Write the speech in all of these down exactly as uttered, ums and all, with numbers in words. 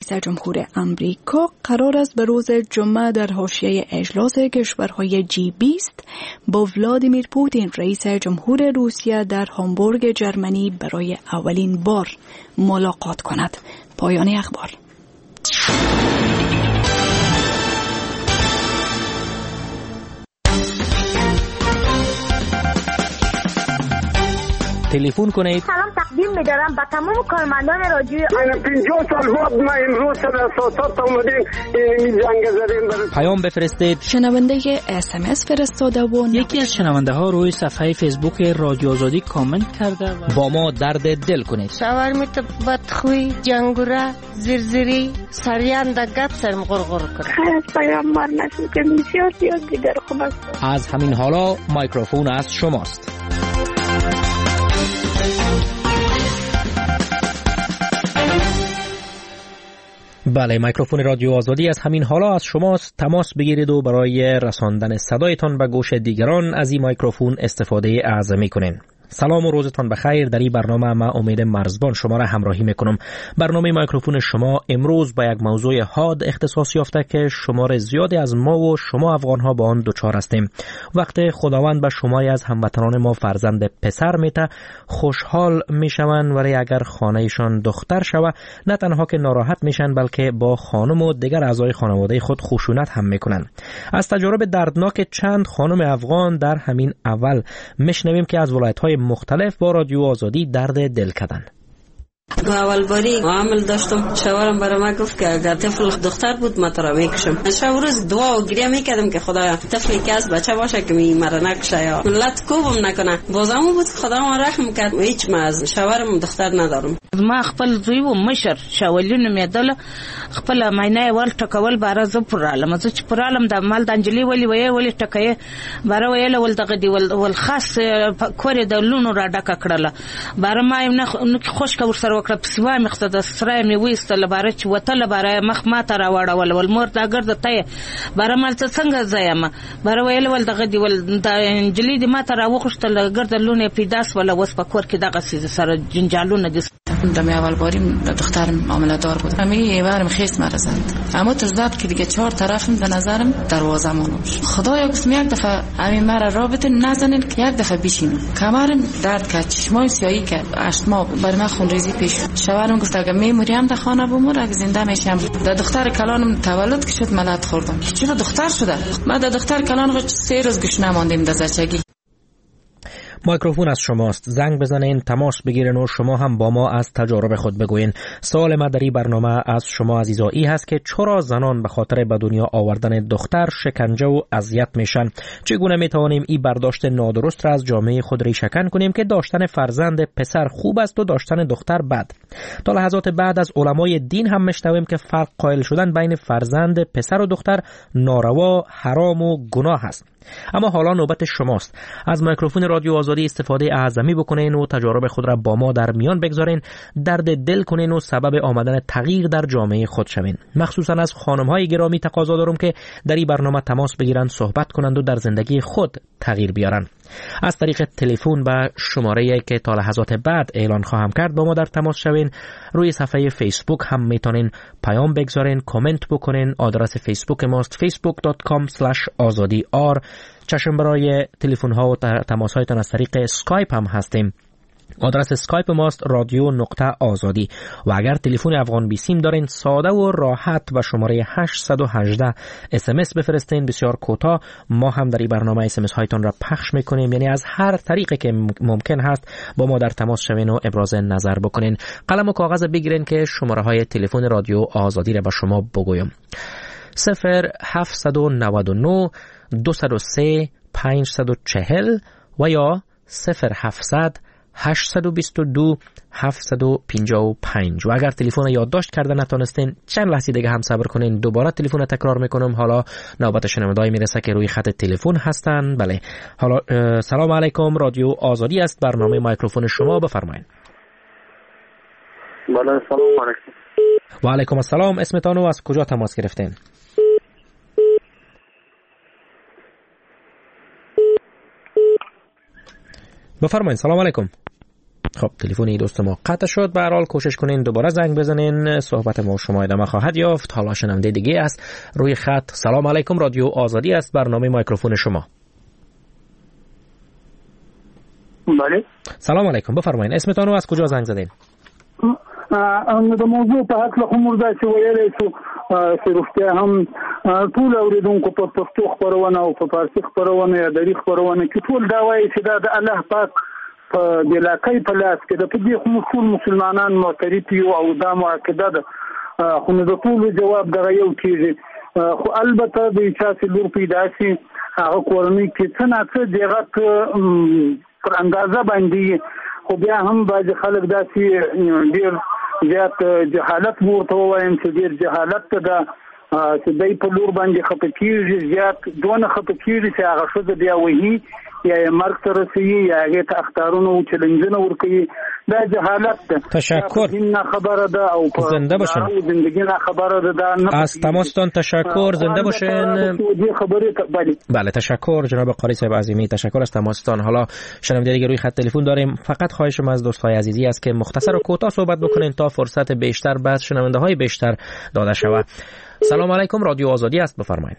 رئیس جمهور امریکا قرار است به روز جمعه در حاشیه اجلاس کشورهای جی بیست با ولادیمیر پوتین رئیس جمهور روسیه در هامبورگ جرمنی برای اولین بار ملاقات کند. پایان اخبار. تلفن کنید. سلام تقدیم می‌دارم به تمام کارمندان رادیو. من پنجاه سال بعد ما امروز در اساسات اومدیم این جنگ زدیم. پیام بفرستید. شنونده اس ام اس فرستاده و یکی از شنونده ها روی صفحه فیسبوک رادیو آزادی کامنت کرده و با ما درد دل کنید. شاورمیت بدخوی، جنگوره، زرزری، سریان در گپ سرم غرغر کنه. خیر از پیامبر نسل که بسیار زیاد دیگر خوب است. از همین حالا میکروفون از شماست. بله، میکروفون رادیو آزادی از همین حالا از شماست. تماس بگیرید و برای رساندن صدایتان به گوش دیگران از این میکروفون استفاده اعظمی کنین. سلام و روزتان بخیر. در این برنامه ما امید مرزبان شما را همراهی میکنم. برنامه میکروفون شما امروز با یک موضوع حاد اختصاص یافته که شمار زیادی از ما و شما افغان ها با آن دچار هستیم. وقتی خداوند به شماری از هموطنان ما فرزند پسر میته، خوشحال میشوند، ولی اگر خانهشان دختر شوه نه تنها که ناراحت میشن بلکه با خانم و دیگر اعضای خانواده خود خشونت هم میکنن. از تجارب دردناک چند خانم افغان در همین اول میشنویم که از ولایت‌های مختلف با رادیو آزادی درد دل کردن. اول باری عامل داشتم، شوهرم برای من گفت که اگر طفل دختر بود ما ترا میکشم. شب روز دعا و گریه میکردم که خدا طفلی که از بچه باشه که می مرا نکشه یا ملت کوبم نکنه. بازم بود خدا ما رحم کرد. هیچ ما از شوهرم دختر ندارم. ما خپل زوی و مشر شاولین میدل خپل مینه ول ټکول بار ز پرالم ز چې پرالم د مال د انجلی ولی وی ولی ټکای بار ویل ول دغه دی ول خاص کور د لونو را ډک کړل بار ما نه خوش کا ور سره وکړه پسوا مخته د سره می وېستل بار چې وتل بار مخ ما تر واړول ول مور دا ګرځ ته بار مال څنګه زایم بار ویل ول دغه دی ول د انجلی دی ما تر وخښتل ګرځ لونه پیداس ولا وس په کور کې دغه سیز سره جنجالونه دي. دمی اول باریم دخترم معامله دار بود. همی برم خیس مرزند. اما تزداد که دیگه چهار طرفم به نظرم دروازه مونم. خدایا گفتم یک دفعه همین مرا رابطه نزنین که یک دفعه بشینم. کمرم درد کرد، چشمای سیاهی کرد، اشتما بر من خونریزی پیش. شوهرم گفت اگه میموریم در خانه بمور، اگه زنده میشم. در دختر کلانم تولد که شد ملت خوردم. چرا دختر شده؟ ما در دختر کلان رو سه روز گوش نماندیم در زچگی. میکروفون از شماست. زنگ بزنین، تماس بگیرین و شما هم با ما از تجارب خود بگوین. سوال ما در این برنامه از شما عزیزایی هست که چرا زنان به خاطر به دنیا آوردن دختر شکنجه و اذیت میشن؟ چگونه میتوانیم این برداشت نادرست را از جامعه خود ریشه‌کن کنیم که داشتن فرزند پسر خوب است و داشتن دختر بد؟ تا لحظات بعد از علمای دین هم میشنویم که فرق قائل شدن بین فرزند پسر و دختر ناروا، حرام و گناه است. اما حالا نوبت شماست. از میکروفون رادیو آزادی استفاده اعظمی بکنین و تجارب خود را با ما در میان بگذارین، درد دل کنین و سبب آمدن تغییر در جامعه خود شوین. مخصوصا از خانم‌های گرامی تقاضا دارم که در این برنامه تماس بگیرن، صحبت کنند و در زندگی خود تغییر بیارن. از طریق تلفن به شماره‌ای که تا لحظات بعد اعلان خواهم کرد با ما در تماس شوین. روی صفحه فیسبوک هم میتونین پیام بگذارین، کامنت بکنین. آدرس فیسبوک ماست facebook dot com slash azadi r. چشم برای تلفن ها و تماس هایتان از طریق اسکایپ هم هستیم. آدرس اسکایپ ماست رادیو نقطه آزادی. و اگر تلفن افغان بی سیم دارین ساده و راحت به شماره هشت یک هشت اس ام اس بفرستین، بسیار کوتاه. ما هم در این برنامه اس ام اس هایتان را پخش میکنیم، یعنی از هر طریقی که ممکن هست با ما در تماس شوین و ابراز نظر بکنین. قلم و کاغذ بگیرین که شماره های تلفن رادیو آزادی را به شما بگویم. صفر هفت نه نه دو صفر سه پنج چهار و یا صفر هفتصد هشت دو دو هفت پنج پنج. و اگر تلفن یادداشت کرده نتونستین چند لحظه دیگه هم صبر کنین، دوباره تلفن تکرار میکنم. حالا نوبت شنونده‌ای میرسه که روی خط تلفن هستن. بله، حالا سلام علیکم، رادیو آزادی است، برنامه میکروفون شما، بفرمایید. بله سلام علیکم. و علیکم السلام. اسمتان و از کجا تماس گرفتین؟ بفرمایید. سلام علیکم. خب تلفن دوست ما قطع شد. به هر حال کوشش کنین دوباره زنگ بزنین، صحبت ما شما ادامه خواهد یافت. حالا شنونده دیگه است روی خط. سلام علیکم، رادیو آزادی است، برنامه میکروفون شما. بله سلام علیکم، بفرمایید اسمتون رو از کجا زنگ زدین؟ د موضوع په حق له کوم ځای چې ویلې شو چې روغتیا هم ټول اوریدونکو په پښتو خبرونه او په فارسي خبرونه یا دری خبرونه کې ټول دا وایي چې دا د الله پاک په د علاقې په لاس کې د دې کوم ټول مسلمانان معترف یو او دا معقیده ده، خو نو د ټول جواب دغه یو کیږي. خو البته د چې لور پیدا شي هغه کورنۍ کې څه نه څه دغه پر اندازه باندې، خو بیا هم باید خلک داسې ډیر زیات جهالت ورته وایم چې ډیر جهالت ده چې دای په لور باندې خپه کیږي، زیات دونه خپه کیږي چې هغه څه بیا وਹੀ یا مرګ ته رسېږي یا هغه ته اختارونه او چیلنجونه ورکوي. دا جهالت ده. تشکر. نه خبره ده او په زنده باشین. زندگی نه خبره ده. از تماستان تشکر، زنده باشین. بله تشکر جناب قاری صاحب عظیمی، تشکر از تماستان. حالا شنونده دیگه روی خط تلفن داریم. فقط خواهشم از دوستای عزیزی است که مختصر و کوتاه صحبت بکنین تا فرصت بیشتر بعد شنونده های بیشتر داده شود. سلام علیکم، رادیو آزادی است، بفرمایید.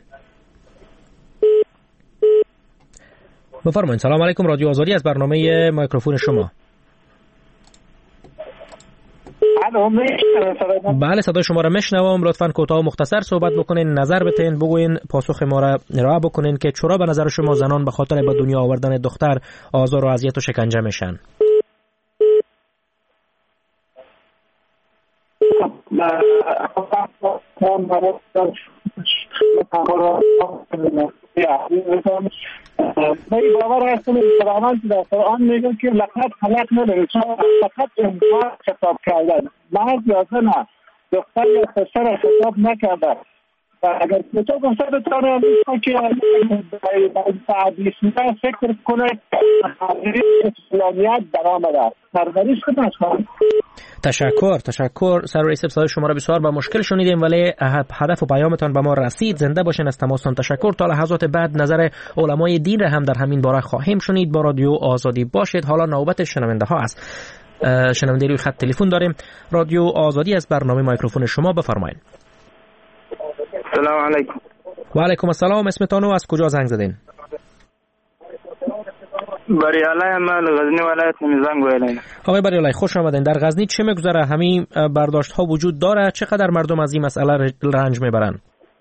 بفرمایید. سلام علیکم، رادیو آزادی است، برنامه میکروفون شما. بله صدای شما را میشنوم. لطفاً کوتاه و مختصر صحبت بکنین، نظر بتین، بگوین پاسخ ما را ارائه بکنین که چرا به نظر شما زنان به خاطر به دنیا آوردن دختر آزار و اذیت و شکنجه میشن. من باور هستم که قرآن در قرآن میگه که لقد خلقنا الانسان فقط انسان خطاب کردن، مرد یا زن دختر یا پسر خطاب نکردن. اگر تو گفته بتونه که حدیث نه فکر کنه اسلامیت درآمده پرورش کنه. تشکر تشکر سرور صدای شما را بسیار با مشکل شنیدیم ولی هدف و پیامتان به ما رسید. زنده باشین، از تماستان تشکر. تا لحظات بعد نظر علمای دین را هم در همین باره خواهیم شنید. با رادیو آزادی باشید. حالا نوبت شنونده ها است. شنونده روی خط تلفن داریم. رادیو آزادی از برنامه میکروفون شما، بفرمایید. سلام علیکم. و علیکم السلام، اسمتان از کجا زنگ زدین؟ بریالای من غزنی ولایت زنگ ویلین. آقای بریالای خوش آمدین. در غزنی چه میگذره؟ همین برداشت ها وجود داره؟ چقدر مردم از این مسئله رنج میبرن؟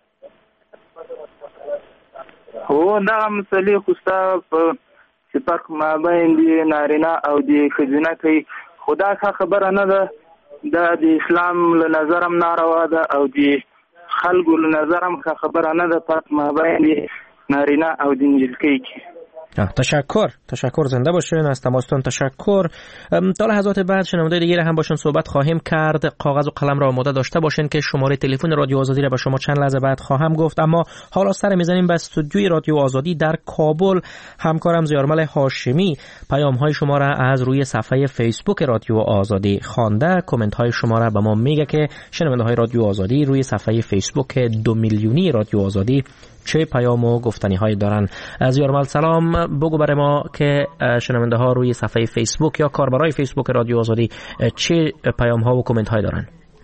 هو دا مسئله خوستا په سپک مابین دی نارینه او دی خزینه کوي. خدا ښه خبره نه ده. دا د اسلام له نظرم ناروا ده او دی خلقو له نظرم ښه خبره نه ده. پس مابین دی نارینه او دی نجلکی کی. تشکر تشکر زنده باشین، از تماستان تشکر. تا لحظات بعد شنونده دیگه هم باشن صحبت خواهیم کرد. کاغذ و قلم را آماده داشته باشین که شماره تلفن رادیو آزادی را به شما چند لحظه بعد خواهم گفت. اما حالا سر میزنیم به استودیوی رادیو آزادی در کابل. همکارم زیارمل هاشمی پیام های شما را از روی صفحه فیسبوک رادیو آزادی خوانده. کامنت های شما را به ما میگه که شنونده های رادیو آزادی روی صفحه فیسبوک دو میلیونی رادیو آزادی چه پیام و گفتنی هایی دارن. از یارمال سلام، بگو برای ما که شنونده ها روی صفحه فیسبوک یا کاربرای فیسبوک رادیو آزادی چه پیام ها و کامنت هایی دارن.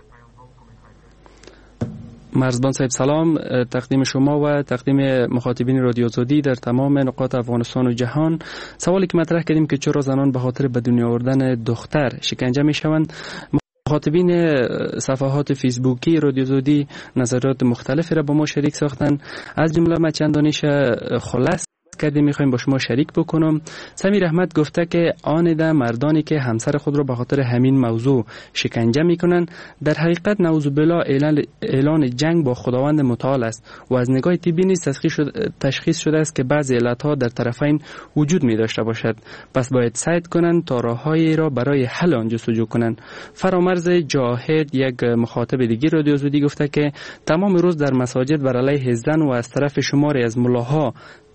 مرزبان صاحب سلام، تقدیم شما و تقدیم مخاطبین رادیو آزادی در تمام نقاط افغانستان و جهان. سوالی که مطرح کردیم که چرا زنان به خاطر به دنیا آوردن دختر شکنجه می شوند، مخاطبین صفحات فیسبوکی رادیو آزادی نظرات مختلفی را با ما شریک ساختن. از جمله ما چند دانش خلاص کردیم میخوایم با شما شریک بکنم. سمیر احمد گفته که آن ده مردانی که همسر خود را به خاطر همین موضوع شکنجه میکنن در حقیقت نعوذ بالله اعلان, اعلان جنگ با خداوند متعال است و از نگاه طبی نیز تشخیص شده است که بعضی علتها در طرفین وجود می داشته باشد. پس باید سعی کنند تا راههایی را برای حل آن جستجو کنند. فرامرز جاهد یک مخاطب دیگه رادیو آزادی گفته که تمام روز در مساجد بر علیه زن و از طرف شماری از ملاها تبلیغ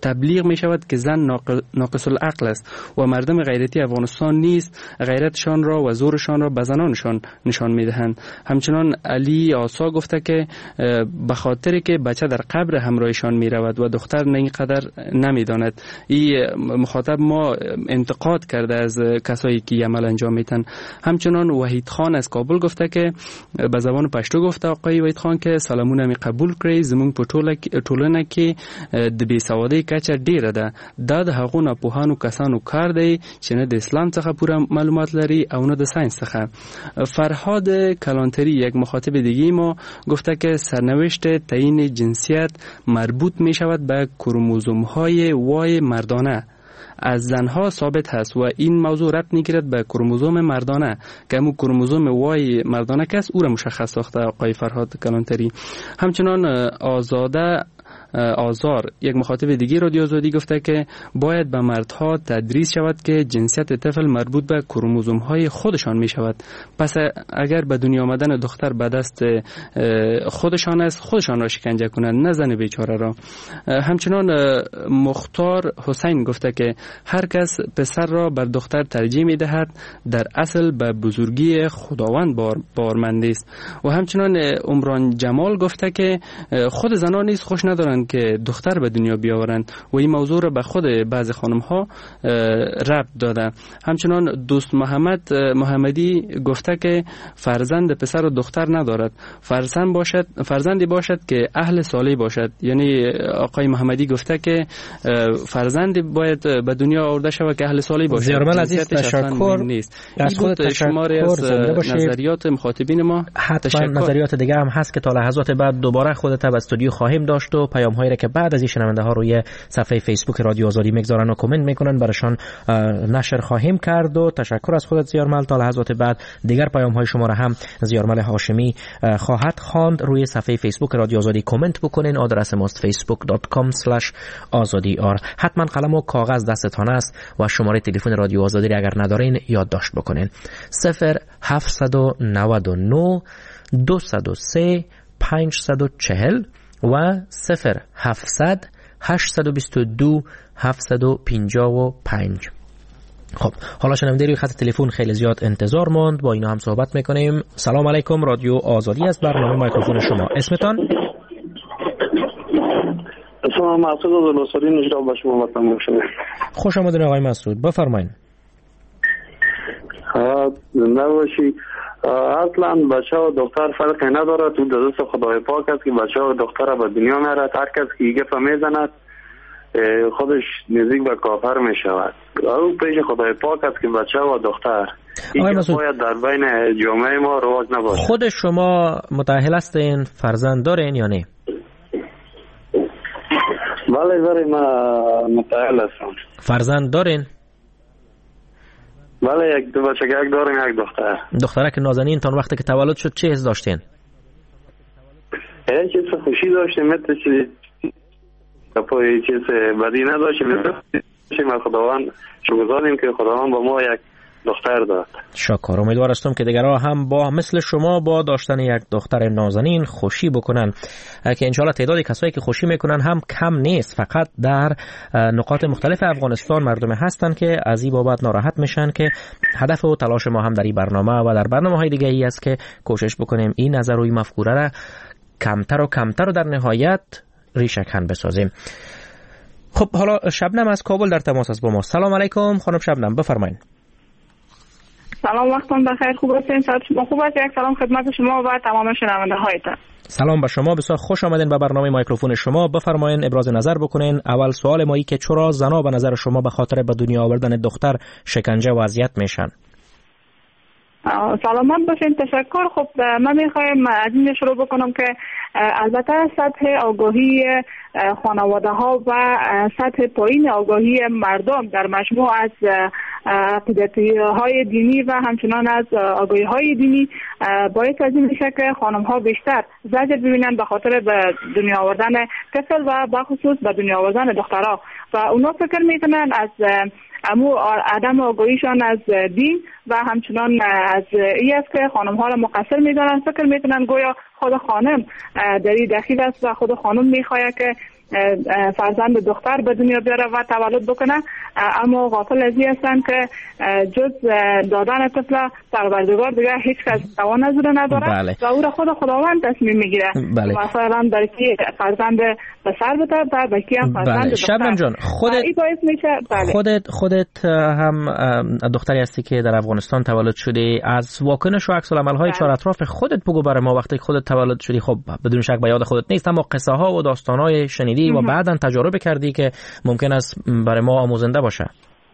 می شود که زن ناقص العقل است و مردم غیرتی افغانستان نیست غیرتشان را و زورشان را به زنانشان نشان می دهند. همچنان علی آسا گفته که به خاطر که بچه در قبر همراهشان می رود و دختر نه اینقدر نمی داند. این مخاطب ما انتقاد کرده از کسایی که عمل انجام میتن. همچنان وحید خان از کابل گفته که به زبان پشتو گفته آقای وحید خان که سلامونه می قبول کړئ زمون په ټولنه کې د بې سوادۍ کچه ډیره ده. دا د هغو ناپوهانو کسانو کار دی چې نه د اسلام څخه پوره معلومات لري او نه د ساینس څخه. فرهاد کلانتری یک مخاطب دیگه ما گفته که سرنوشت تعیین جنسیت مربوط می شود به کروموزوم های وای مردانه از زنها ثابت هست و این موضوع ربط میگیرد به کروموزوم مردانه که همون کروموزوم وای مردانه که است او را مشخص ساخته آقای فرهاد کلانتری. همچنان آزاده آزار یک مخاطب دیگه رادیو آزادی گفته که باید به مردها تدریس شود که جنسیت طفل مربوط به کروموزوم های خودشان می شود. پس اگر به دنیا آمدن دختر به دست خودشان است خودشان را شکنجه کنند نه زن بیچاره را. همچنان مختار حسین گفته که هر کس پسر را بر دختر ترجیح می دهد در اصل به بزرگی خداوند بار بارمند است. و همچنان عمران جمال گفته که خود زنان نیز خوش ندارند که دختر به دنیا بیاورند و این موضوع را به خود بعض خانم ها ربط داده. همچنان دوست محمد محمدی گفته که فرزند پسر و دختر ندارد، فرزند باشد فرزندی باشد که اهل صالح باشد. یعنی آقای محمدی گفته که فرزندی باید به دنیا آورده شود که اهل صالح باشد. زیارمل عزیز تشکر نیست. از خود شماری از نظریات مخاطبین ما. حتما نظریات دیگه هم هست که تا لحظات بعد دوباره خودت به استودیو خواهیم داشت و پیام هایی را که بعد از این شنونده ها روی صفحه فیسبوک رادیو آزادی میگذارن و کامنت میکنن براشان نشر خواهیم کرد. و تشکر از خودت زیارمل. تا لحظات بعد دیگر پیام های شما را هم زیارمل هاشمی خواهد خواند. روی صفحه فیسبوک رادیو آزادی کامنت بکنین. آدرس ماست فیسبوک دات کام اسلش آزادی آر. حتما قلم و کاغذ دستتان است و شماره تلفن رادیو آزادی را اگر ندارین یادداشت بکنین. صفر هفت نه نه دویست و سه پانصد و چهل و صفر هفتصد هشتصد و بیست و دو هفتصد و پنجاه و پنج. خب حالا شنونده روی خط تلفن خیلی زیاد انتظار ماند، با اینا هم صحبت میکنیم. سلام علیکم، رادیو آزادی است، برنامه میکروفون شما. اسمتان؟ اسمم مسعود از لوسری نجرا با شما وطن باشه. خوش آمدین آقای مسعود، بفرمایید. زنده باشی. اصلا بچه و دختر فرقی نداره، تو دست خدای پاک است که بچه و دختر به دنیا میارد. هر کس که ایگه پا میزند خودش نزدیک به کافر می شود. او پیش خدای پاک است که بچه و دختر ایگه باید در بین جامعه ما رواج نباشه. خود شما متأهل هستین، فرزند دارین یا نه؟ بله بله ما متأهل هستم. فرزند دارین؟ بله یک دو بچه یک داریم، یک دختر. دختره که نازنین تان وقتی که تولد شد چه حس داشتین؟ یه چیز خوشی داشتیم، مثل چیز پای چیز بدی نداشتیم. ما خداوند شکرگزاریم که خداوند با ما یک دختر داد. شکر. امیدوار هستم که دیگرها هم با مثل شما با داشتن یک دختر نازنین خوشی بکنن، که انشالله تعداد کسایی که خوشی میکنن هم کم نیست. فقط در نقاط مختلف افغانستان مردم هستن که از این بابت ناراحت میشن، که هدف و تلاش ما هم در این برنامه و در برنامه های دیگه ای است که کوشش بکنیم این نظر و این مفکوره را کمتر و کمتر و در نهایت ریشه‌کن بسازیم. خب حالا شبنم از کابل در تماس است با ما. سلام علیکم خانم شبنم، بفرمایید. سلام، وقتتون بخیر. خوب هستین؟ صحت شما خوب است؟ یک سلام خدمت شما و تمام شنونده هایتان. سلام به شما، بسیار خوش آمدین به برنامه میکروفون شما. بفرمایید ابراز نظر بکنین. اول سوال مایی که چرا زنا به نظر شما به خاطر به دنیا آوردن دختر شکنجه و اذیت میشن؟ سلامت باشین. تشکر. خب من میخوایم از این شروع بکنم که البته سطح آگاهی خانواده ها و سطح پایین آگاهی مردم در مجموع از عقیدتی های دینی و همچنان از آگاهی های دینی باعث از این میشه که خانم ها بیشتر زجر ببینن به خاطر به دنیا آوردن طفل و به خصوص به دنیا آوردن دخترها، و اونا فکر میکنن از امو عدم آگاهیشان از دین و همچنان از این است که خانم ها را مقصر میدانن. فکر میکنن گویا خود خانم در این دخیل است و خود خانم میخواهد که فرزند دختر به دنیا بیاره و تولد بکنه، اما غافل از این هستند که جز دادن طفل پروردگار دیگه هیچ کس توان از اون نداره. بله. و او را خود خداوند تصمیم میگیره. بله. مثلا در کی فرزند پسر بده و در کی هم فرزند دختر. شبنم جان خودت میشه. بله. خودت خودت هم دختری هستی که در افغانستان تولد شدی، از واکنش و عکس العمل های چهار اطراف خودت بگو برای ما. وقتی خودت تولد شدی خب بدون شک به یاد خودت نیست، اما قصه ها و داستان های شنیدی و بعداً تجربه کردی که ممکن است برای ما آموزنده باشه.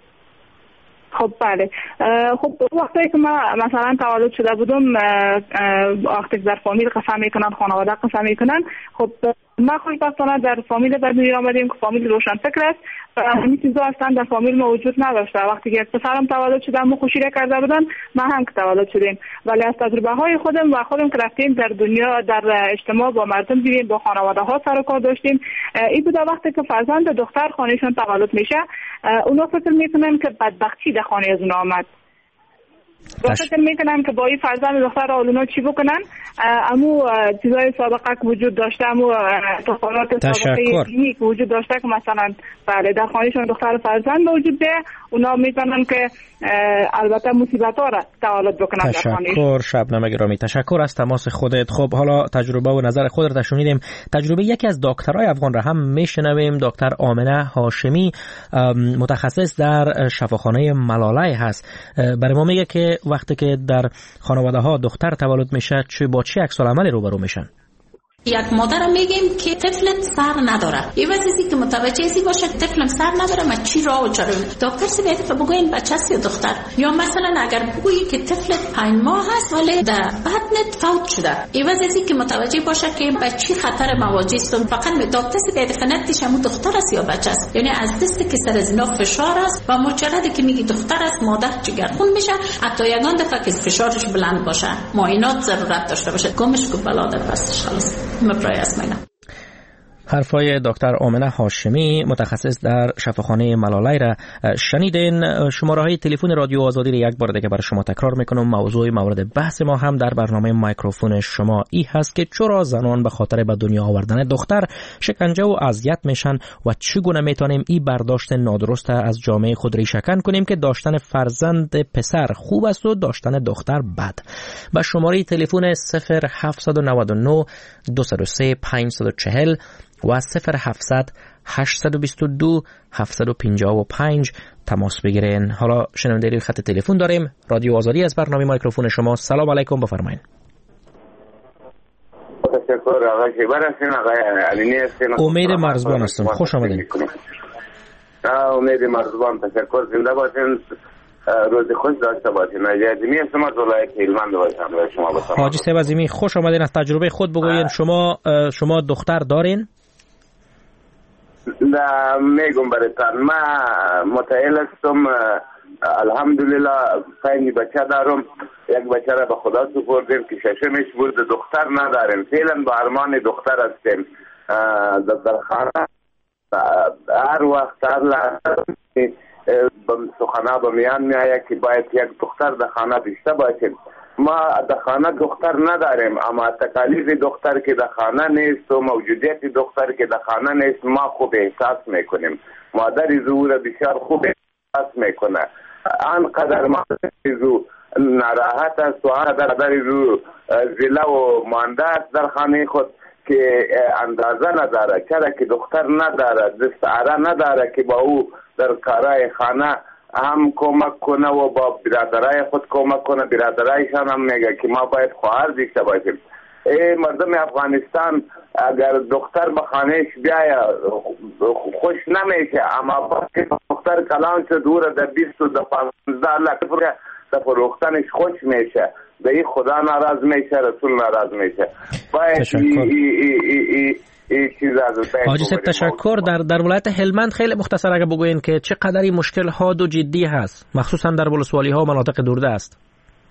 خب بله، خب وقتی که ما مثلا تولد شده بودم، وقتی در فامیل قسم میکنن، خانواده قسم میکنن، خب ما خوشبختانه در فامیل به دنیا آمدیم که فامیل روشن فکر است و همین چیزا اصلا در فامیل ما وجود نداشته. وقتی که پسرم تولد شده ما خوشی را کرده بودن، ما هم که تولد شدیم، ولی از تجربه های خودم و خودم که رفتیم در دنیا در اجتماع با مردم دیدیم، با خانواده ها سر و کار داشتیم، این بوده وقتی که فرزند دختر خانهشون تولد میشه اونا فکر میکنن که بدبختی در خانه از اونا آمد. و فکر میکنن که با این فرزند دختر اولونا چی بکنن، امو چیزای سابقه که وجود داشته، امو تفاوت سابقه دینی که وجود داشته که مثلا بله در خانهشون دختر فرزند وجود ده، اونا میتونن که البته مصیبت ها را تولد بکنن در خانهشون. تشکر شبنم گرامی، تشکر از تماس خودت. خب حالا تجربه و نظر خودت را شنیدیم، تجربه یکی از دکترای افغان را هم میشنویم. دکتر آمنه هاشمی متخصص در شفاخانه ملالای هست، برای ما میگه که وقتی که در خانواده ها دختر تولد میشه چه با چه عکس العملی روبرو میشن. یک مادر میگیم که طفلت سر نداره، این واسه که متوجه سی باشه طفلم سر نداره، ما چی راه و چاره دکتر سی بهت بگوین بچه است یا دختر، یا مثلا اگر بگویی که طفلت پنج ماه هست ولی در بدنت فوت شده، این واسه که متوجه باشه که بچی خطر مواجه است. فقط به دکتر سی بهت فنتش هم دختر است یا بچه است، یعنی از دستی که سر از اینا فشار است و مجردی که میگی دختر است مادر جگرخون میشه، حتی یگان دفعه که فشارش بلند باشه معاینات ضرورت داشته باشه، گمش کو بلا در پسش خلاص مبرای اسمینا. حرفای دکتر آمنه هاشمی متخصص در شفاخانه ملالای را شنیدین. شماره های تلفن رادیو آزادی را یک بار دیگه برای شما تکرار میکنم. موضوع مورد بحث ما هم در برنامه میکروفون شما ای هست که چرا زنان به خاطر به دنیا آوردن دختر شکنجه و اذیت میشن و چگونه میتونیم این برداشت نادرست از جامعه خود ریشه‌کن کنیم که داشتن فرزند پسر خوب است و داشتن دختر بد. با شماره تلفن صفر هفت نه نه دو صفر سه پنج چهار صفر و صفر هفتصد هشتصد و بیست و دو هفتصد و پنجاه و پنج تماس بگیرین. حالا شنونده روی خط تلفن داریم. رادیو آزادی از برنامه میکروفون شما. سلام علیکم، بفرمایید. تشکر آقای شیبر هستین. آقای علینی هستین. امید مرزبان هستم، خوش آمدین. امید مرزبان، تشکر، زنده باشین، روز خوش داشته باشین. عزیمی هستم از ولایت هلمند باشم برای شما بسام. حاجی صاحب عظیمی خوش آمدین، از تجربه خود بگوین. شما شما دختر دارین؟ نه میگم براتون، ما متعهل هستم، الحمدلله پنج بچه دارم. یک بچه را به خدا سپردیم که ششمش بود، دختر نداریم، فعلا با ارمان دختر هستیم. در خانه هر وقت هر لحظه سخنه به میان میآید که باید یک دختر در خانه داشته باشیم. ما در خانه دختر نداریم، اما تکالیف دختر که در خانه نیست و موجودیت دختر که در خانه نیست ما خوب احساس میکنیم. مادر زو بسیار خوب احساس میکنه، آنقدر مادر زو ناراحت است و آنقدر زو زله و مانده است در خانه خود که اندازه نداره، چرا که دختر نداره، دستاره نداره که با او در کارهای خانه هم کمک کنه و با برادرای خود کمک کنه. برادرایشان هم میگه که ما باید خواهر داشته باشیم. ای مردم افغانستان اگر دختر به خانهش بیاید خوش نمیشه، اما وقتی دختر کلان شد دور در بیست و در پانزده لک در فروختنش خوش میشه. به این خدا ناراض میشه، رسول ناراض میشه. باید ای ای ای ای ای حاجی صاحب تشکر. در در ولایت هلمند خیلی مختصر اگه بگوین که چه قدری مشکل حاد و جدی هست، مخصوصا در ولسوالی ها و مناطق دورده است؟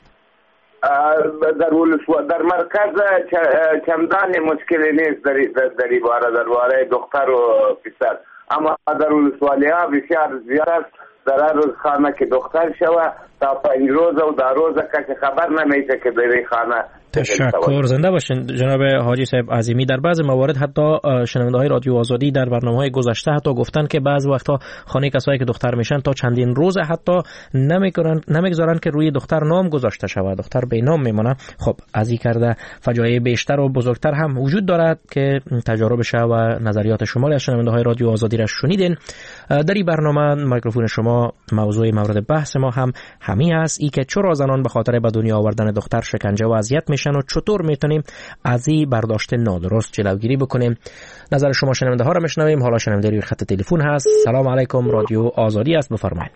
در ولسوالی در مرکز چندان مشکلی نیست در در باره در باره دختر و پسر، اما در ولسوالی ها بسیار زیاد است. در هر روز خانه که دختر شوه تا پنج روز و در روز کسی خبر نمیشه که در این خانه تشکر. زنده باشین جناب حاجی صاحب عظیمی. در بعض موارد حتی شنونده های رادیو آزادی در برنامه‌های گذشته حتی گفتن که بعض وقتا خانه کسایی که دختر میشن تا چندین روز حتی نمیگذارن نمیگذارن که روی دختر نام گذاشته شود، دختر به نام میمونه. خب از این کرده فجایع بیشتر و بزرگتر هم وجود دارد که تجاربش و نظریات شما از شنونده های رادیو آزادی را شنیدین. در این برنامه میکروفون شما موضوع مورد بحث ما هم همین است، ای که چرا زنان به خاطر به دنیا آوردن دختر شکنجه و اذیت میشن و چطور میتونیم از این برداشت نادرست جلوگیری بکنیم. نظر شما شنونده ها را میشنویم. حالا شنونده روی خط تلفن هست. سلام علیکم، رادیو آزادی است، بفرمایید.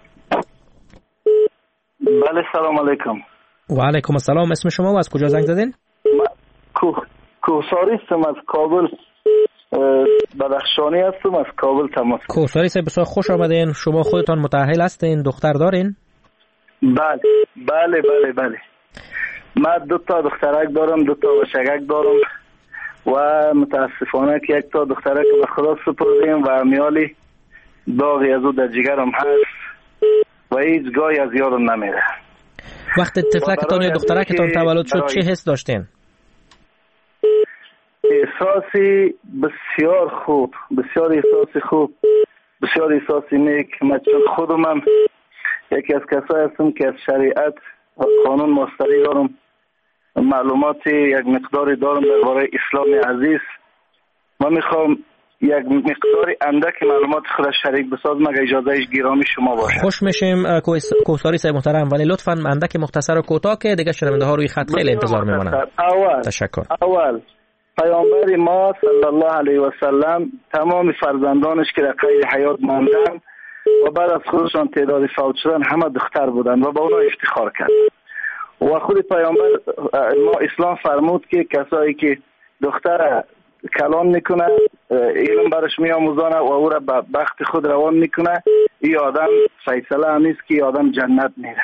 بله سلام علیکم. و علیکم السلام. اسم شما و از کجا زنگ زدین؟ کوساری هستم از کابل، بدخشانی هستم از کابل تماس. کوساری صاحب بسیار خوش آمدین. شما خودتان متأهل هستین؟ دختر دارین؟ بله بله بله بله من دو تا دخترک دارم، دو تا بچگک دارم و متاسفانه که یک تا دخترک به خدا سپردیم و میالی داغی از او در جگرم هست و هیچ گاهی از یادم نمیره. وقت طفلکتان یا دخترکتان تولد شد چه حس داشتین؟ احساسی بسیار خوب، بسیار احساسی خوب، بسیار احساسی نیک. من چون خودم هم یکی از کسایی هستم که از شریعت و قانون مستری دارم، معلوماتی یک مقداری دارم درباره اسلام عزیز. من میخوام یک مقداری اندک معلومات خود شریک بسازم اگه اجازهش گرامی شما باشه. خوش میشیم کوساری صاحب محترم، ولی لطفاً اندک مختصر و کوتاه که دیگه شنونده ها روی خط خیلی انتظار میمونن. اول تشکر. اول پیامبر ما صلی الله علیه و سلم تمام فرزندانش که در قید حیات ماندن و بعد از خودشان تعداد فوت شدن همه دختر بودن و با اونا افتخار کرد. و خود پیامبر ما اسلام فرمود که کسایی که دختر کلام میکنه علم برش میآموزانه و او را به بخت خود روان میکنه، این آدم فیصله نیست که این آدم جنت میره.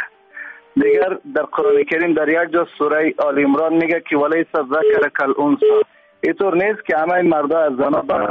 دیگر در قرآن کریم در یک جا سوره آل عمران میگه که ولیس ذکر کالانثی، اینطور نیست که همه مردا از زنا بر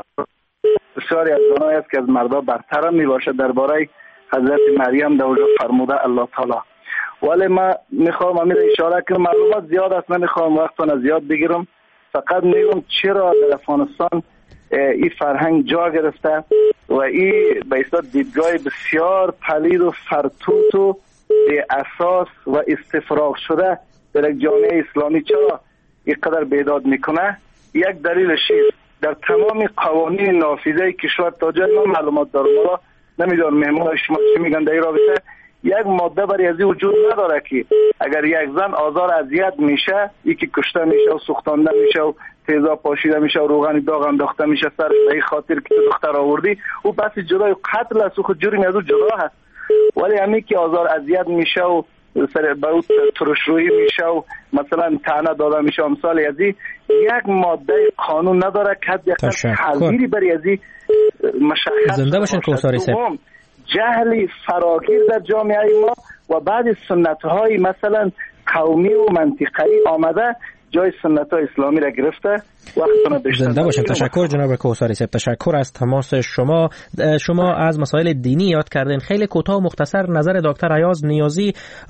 بسیاری از زنایی است که از مردا برتر میباشه. درباره حضرت مریم در اونجا فرموده الله تعالی. ولی من میخوام امیر اشاره کنم، معلومات زیاد است، نمیخوام وقتتون زیاد بگیرم، فقط میگم چرا در افغانستان این فرهنگ جا گرفته و این به اصطلاح دیدگاه بسیار پلید و فرتوت و به اساس و استفراغ شده در یک جامعه اسلامی چرا اینقدر بیداد میکنه. یک دلیلش در تمام قوانین نافذه کشور تا جای ما معلومات دارم، ما نمیدونم مهمان شما چی میگن در این رابطه، یک ماده برای ازی وجود نداره که اگر یک زن آزار اذیت میشه، یکی کشته میشه و سوختانده میشه و تیزاب پاشیده میشه و روغن داغ انداخته میشه سرش به این خاطر که دختر آوردی، او بس جدای قتل است و خود جرم از او جدا هست. ولی همین که آزار اذیت میشه و سر به او ترشرویی میشه و مثلا طعنه داده میشه امثال ازی، یک ماده قانون نداره که یک تغییری برای ازی مشخص. زنده باشین کوساری صاحب. جهلی فراگیر در جامعه ما و بعد سنت‌های مثلا قومی و منطقه‌ای آمده جای سنت‌های اسلامی را گرفته. زنده باشیم. تشکر جناب کوساری صاحب، تشکر از تماس شما. شما از مسائل دینی یاد کردین. خیلی کوتاه و مختصر نظر دکتر ایاز نیازی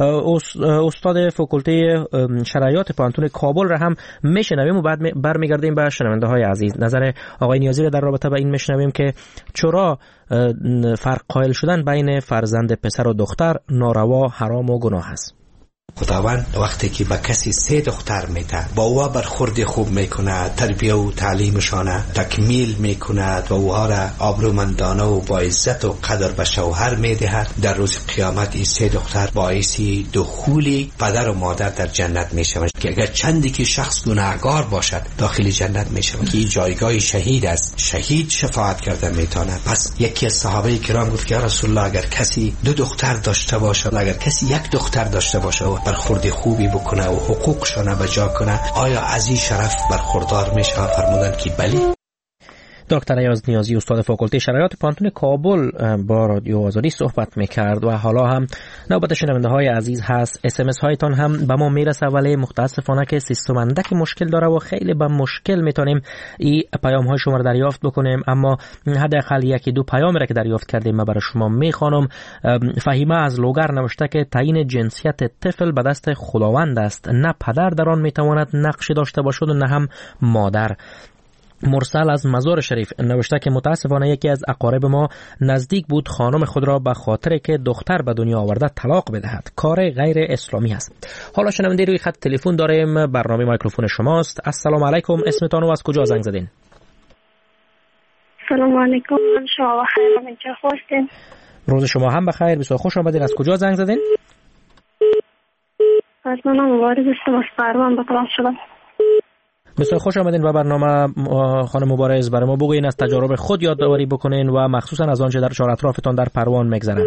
استاد فاکولته شرعیات پانتون کابل را هم میشنویم و بعد برمیگردیم به شنونده های عزیز. نظر آقای نیازی را در رابطه با این میشنویم که چرا فرق قائل شدن بین فرزند پسر و دختر ناروا، حرام و گناه است. خداوند وقتی که به کسی سه دختر میده با او برخورد خوب میکنه، تربیه و تعلیمشانه تکمیل میکند و اوها را آبرومندانه و با عزت و قدر به شوهر میدهد، در روز قیامت این سه دختر باعثی دخولی پدر و مادر در جنت میشوند که اگر چندی که شخص گناهکار باشد داخل جنت میشوند که جایگاه شهید است. شهید شفاعت کردن میتونه. پس یکی از صحابه کرام گفت که رسول الله اگر کسی دو دختر داشته باشه، اگر کسی یک دختر داشته باشه و برخورد خوبی بکنه و حقوقشون بجا کنه، آیا از این شرف برخوردار میشه؟ فرمودن که بله. دکتر ایاز نیازی استاد فاکولته شرایط پانتون کابل با رادیو آزادی صحبت میکرد و حالا هم نوبت شنونده های عزیز هست. اس ام اس هایتان هم به ما میرسه ولی متاسفانه که سیستم اندک مشکل داره و خیلی به مشکل میتونیم این پیام های شما رو دریافت بکنیم، اما حداقل یکی دو پیام را که دریافت کردیم من برای شما میخوانم. فهیمه از لوگر نوشته که تعیین جنسیت طفل به دست خداوند است، نه پدر در آن میتواند نقشی داشته باشد و نه هم مادر. مرسل از مزار شریف نوشته که متاسفانه یکی از اقارب ما نزدیک بود خانم خود را به خاطر که دختر به دنیا آورده طلاق بدهد. کار غیر اسلامی است. حالا شنونده روی خط تلفن داریم، برنامه میکروفون شماست. السلام علیکم، اسمتان و از کجا زنگ زدین؟ سلام علیکم، شما بخیر، من چه خوشتین؟ روز شما هم بخیر، بسیار خوش آمدین. از کجا زنگ زدین؟ از من مبارز هستم، از پروان به تماس شدم. بسیار خوش آمدین و برنامه خانم مبارز برای ما بگوین، از تجارب خود یادآوری بکنین و مخصوصا از آنچه در چهار اطرافتان در پروان میگذره.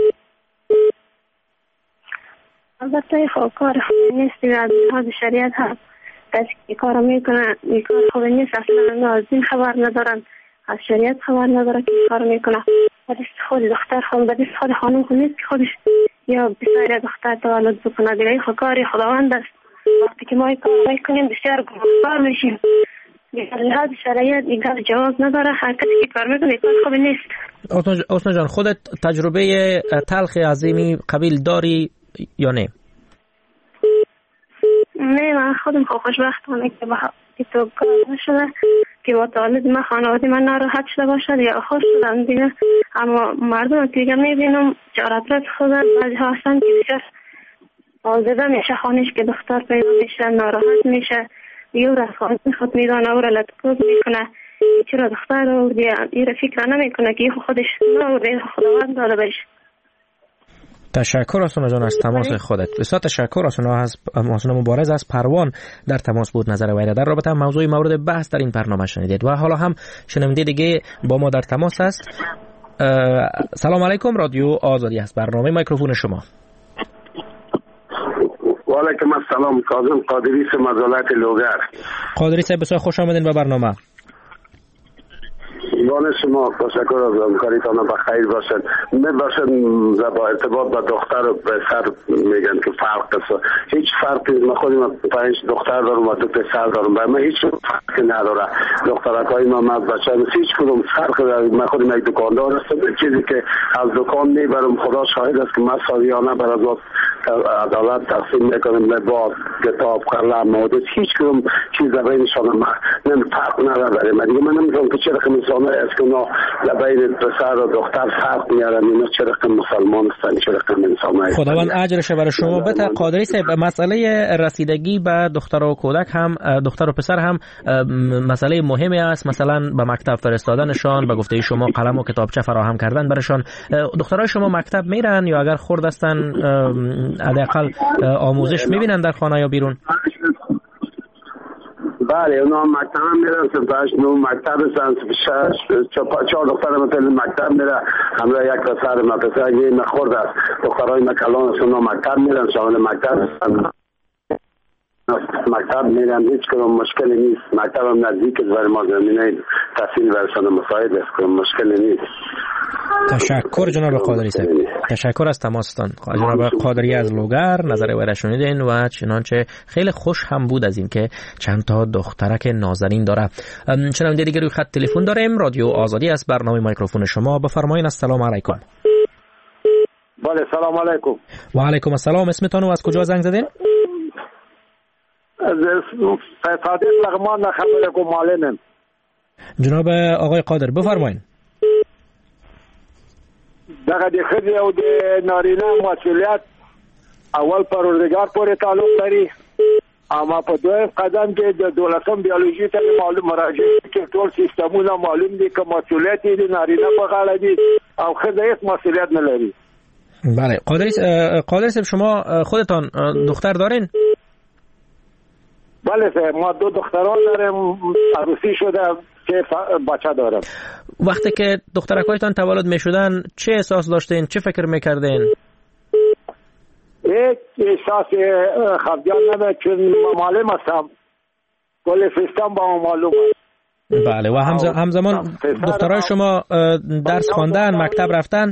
البته خب کار خوب نیست، از لحاظ شریعت هم کسی که کار میکنه این کار خوب نیست، اصلا از دین خبر ندارن، از شریعت خبر نداره که کار میکنه. ولی خود دختر خود بدیست خود خانم خود نیست که خودش یا بسیار دختر تولد بکنه، دیگه خود کاری خداوند است. وقتی که ما این کار میکنیم بسیار گناهکار میشیم. لحاظ شرایط این کار جواز نداره، هر کسی که کار میکنه کار خوب نیست. حسنا جان، خودت تجربه تلخ عظیمی قبیل داری یا نه؟ نه، من خودم خوشبختانه که به تو کار نشده که متولد من خانواده من ناراحت شده باشد یا خوش شدن دیگه، اما مردم دیگه میبینم چهارت خودم بعضی ها هستن که بسیار آزده میشه، خانش که دختر پیدا میشه ناراحت میشه، یه را خانش خود میدانه او را لطکوب میکنه، چرا دختر رو این را فکر نمیکنه که خودش نه خداوند داده بشه. تشکر آسونا جان از تماس خودت. بسیار تشکر آسونا از آسونا مبارز از پروان در تماس بود. نظر وی در رابطه موضوع مورد بحث در این برنامه شنیدید و حالا هم شنونده دیگه با ما در تماس است. سلام علیکم، رادیو آزادی است، برنامه میکروفون شما. و علیکم السلام، کاظم قادری سے مزالات لوگر. قادری صاحب بسیار خوش آمدین به برنامه. دیوان شما تشکر از همکاریتان، بخیر باشد. میباشد با ارتباط با دختر و پسر میگن که فرق است، هیچ فرقی من خودم پنج دختر دارم و دو پسر دارم، برای من هیچ فرقی نداره. دخترکای ما من بچه هیچ کدوم فرق نداره. من خودم یک دکاندار هستم، چیزی که از دکان میبرم خدا شاهد است که من سالیانه بر از عدالت تقسیم میکنم، لباس، کتاب، قلم، مادر، هیچ کدوم چیز در بینشان من فرق نداره. من دیگه من نمیدونم که چه رقم انسان است که اونا لبین پسر و دختر فرق میارن، اینا چه رقم مسلمان هستن، چه رقم انسان هستن. خداوند اجرش برای شما بده. قادری صاحب، مسئله رسیدگی به دختر و کودک هم، دختر و پسر هم مسئله مهمی است. مثلا به مکتب فرستادنشان، به گفته شما قلم و کتابچه فراهم کردن برشان. دخترای شما مکتب میرن یا اگر خرد هستن حداقل آموزش میبینن در خانه یا بیرون؟ بله، اونا مکتب هم میرن، سپاش نو مکتب هستن، چهار دختر مثل مکتب میره، همراه یک پسر ما پسر یه نخورد است. دخترهای مکلان هستن، اونا مکتب میرن، شامل مکتب هستن، مکتب میرن، هیچ کدوم مشکلی نیست. مکتب هم نزدیک است برای ما، زمینه تحصیل برشان مساعد است، کدوم مشکلی نیست. تشکر جناب قادری صاحب، تشکر از تماستان. جناب قادری از لوگر نظر وی را شنیدین و چنانچه خیلی خوش هم بود از این که چند تا دخترک نازنین داره. شنونده دیگه روی خط تلفن داریم، رادیو آزادی است، برنامه میکروفون شما، بفرمایید. السلام علیکم. بله سلام علیکم. و علیکم السلام، اسمتون و از کجا زنگ زدین؟ از صادق لغمان خبرکم معلم. جناب آقای قادر بفرمایید. دغه د خدي او د نارینه مسؤلیت اول پروردگار پورې تعلق لري، اما په دویم قدم کې د دولتم بیولوژي ته معلوم مراجعه کې ټول سیستمونه معلوم دي که مسؤلیت د نارینه په غاړه دي او خدای هیڅ مسؤلیت نه لري. بله قادری قادر صاحب، شما خودتان دختر دارین؟ بله صاحب، ما دو دختران دارم، عروسی شده، چه بچه دارم. وقتی که دخترکایتان تولد می شدن چه احساس داشتین؟ چه فکر می کردین؟ یک احساس خفگان نبود، چون معلم هستم، کل سیستم با ما معلوم است. بله. و همزمان دخترای شما درس خواندن، مکتب رفتن؟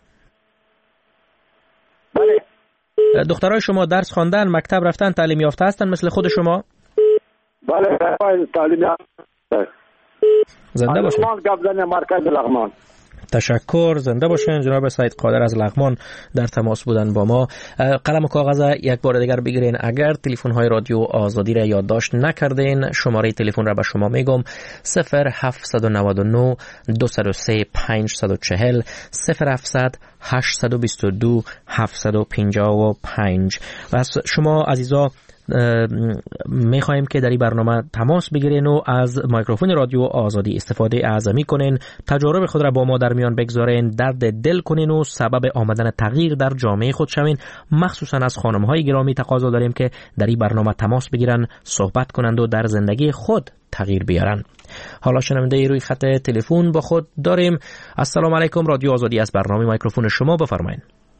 بله. دخترای شما درس خواندن، مکتب رفتن، تعلیم یافته هستن مثل خود شما؟ بله تعلیم یافته. زنده باشین. مرکز لغمان. تشکر، زنده باشین. جناب سعید قادر از لغمان در تماس بودن با ما. قلم و کاغذ یک بار دیگر بگیرین. اگر تلفن های رادیو آزادی را یادداشت نکردین، شماره تلفن را به شما میگم: صفر هفت نه نه دو صفر سه پنج چهار صفر صفر هفت هشت دو دو هفت پنج پنج. و شما عزیزا میخواهیم که در این برنامه تماس بگیرین و از میکروفون رادیو آزادی استفاده اعظمی کنین، تجارب خود را با ما در میان بگذارین، درد دل کنین و سبب آمدن تغییر در جامعه خود شوین. مخصوصا از خانم‌های گرامی تقاضا داریم که در این برنامه تماس بگیرن، صحبت کنند و در زندگی خود تغییر بیارن. حالا شنونده روی خط تلفن با خود داریم. السلام علیکم، رادیو آزادی از برنامه میکروفون شما، بفرمایید.